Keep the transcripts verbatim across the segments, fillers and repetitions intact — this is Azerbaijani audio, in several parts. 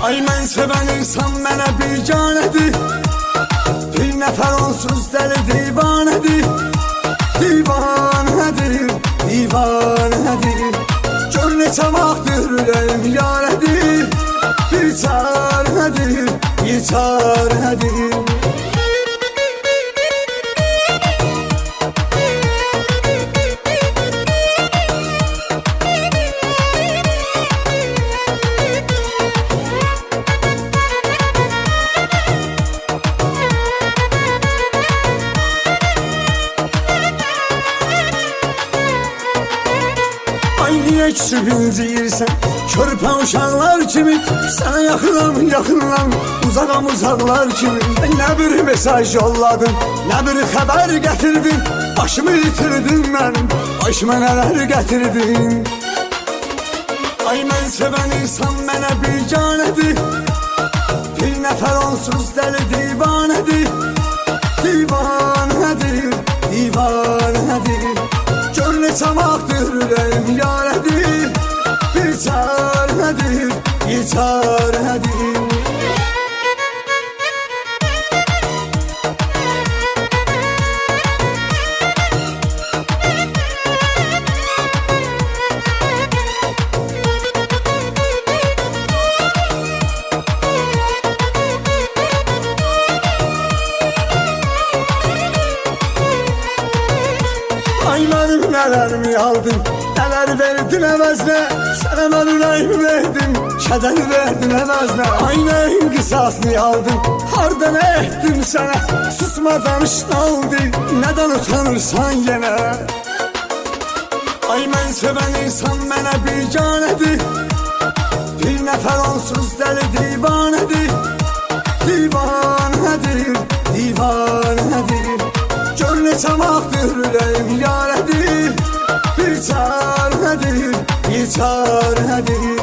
Ay mən sevən insan mənə biganədir, bir nəfər onsuz dəli divanədir. Divanədir, divanədir, gör neçə vaxtdır ürəyim yarədir. Bir çarədir, bir çarədir. Niyə küsüb inciyirsən, körpə uşaqlar kimi? Sənə yaxınam, yaxınam, uzaqam uzaqlar kimi. Nə bir mesaj yolladın, nə bir xəbər gətirdin. Başımı itirdin mənim, başıma nələr gətirdin. Ay mən sevən insan mənə biganədir, bir nəfər onsuz dəli divanədir. Divanədir, divanədir, gör neçə vaxtdır ürəyim yarədir. Bir çarədir, bir çarədir. Ay mənim nələrimi aldın, nələr verdin əvəzinə. Sənə mən ürəyimi verdim, kədəni verdin əvəzinə. Ay nəyin qisasını aldın, harda nə etdim sənə? Susma danış nə oldu, nədən utanırsan yenə? Ay mən sevən insan mənə biganədir, bir nəfər onsuz dəli divanədir. Divanədir, divanədir, gör neçə vaxtdır ürəyim yarədir. Bir çarədir, bir çarədir.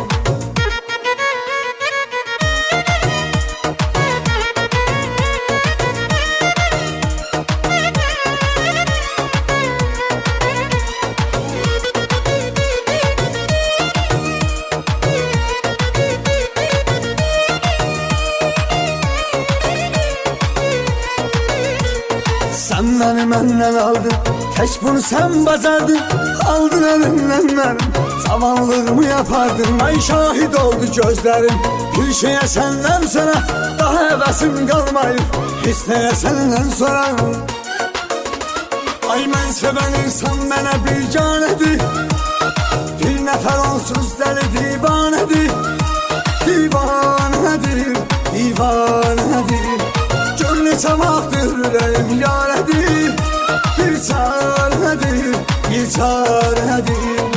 Sən məni məndən aldın, tək bunu sən bacardın. Aldın əlimdən mənim, cavanlığımı yapardın. Ay şahid oldu gözlərim, bir şeyə səndən sonra daha həvəsim qalmayıb, heç nəyə səndən sonra. Ay mən sevən insan mənə biganədir, bir nəfər onsuz dəli divanədir. Divanədir, divanədir, gör neçə vaxtdır ürəyim yarədir. Bir çarədir, bir çarədir.